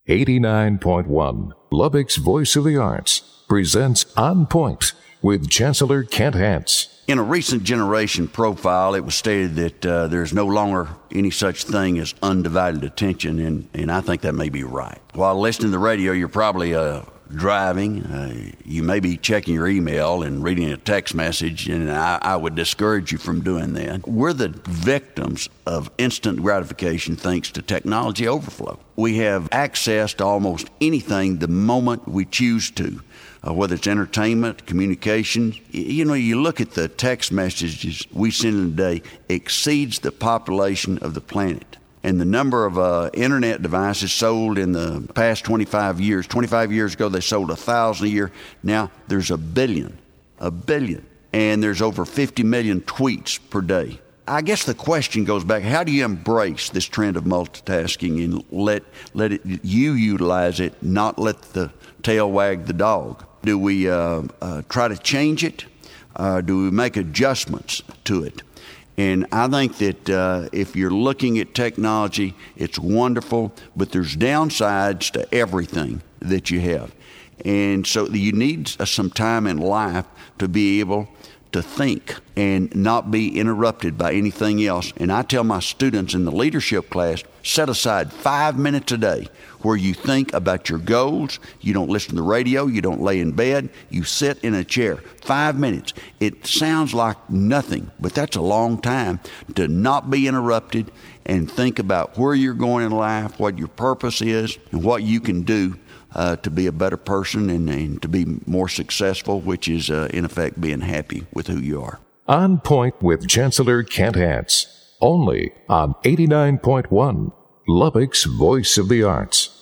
89.1 Lubbock's Voice of the Arts presents On Point with Chancellor Kent Hance. In a recent Generation profile, it was stated that there's no longer any such thing as undivided attention, and I think that may be right. While listening to the radio, you're probably driving. You may be checking your email and reading a text message, and I would discourage you from doing that. We're the victims of instant gratification thanks to technology overflow. We have access to almost anything the moment we choose to. Whether it's entertainment, communication, you look at the text messages we send in a day exceeds the population of the planet. And the number of internet devices sold in the past 25 years, 25 years ago they sold 1,000 a year. Now there's a billion. And there's over 50 million tweets per day. I guess the question goes back, how do you embrace this trend of multitasking and let you utilize it, not let the tail wag the dog? Do we try to change it? Do we make adjustments to it? And I think that if you're looking at technology, it's wonderful, but there's downsides to everything that you have. And so you need some time in life to be able to think and not be interrupted by anything else. And I tell my students in the leadership class, set aside 5 minutes a day where you think about your goals. You don't listen to the radio. You don't lay in bed. You sit in a chair. 5 minutes. It sounds like nothing, but that's a long time to not be interrupted and think about where you're going in life, what your purpose is, and what you can do to be a better person and to be more successful, which is, in effect, being happy with who you are. On Point with Chancellor Kent Hance, only on 89.1 Lubbock's Voice of the Arts.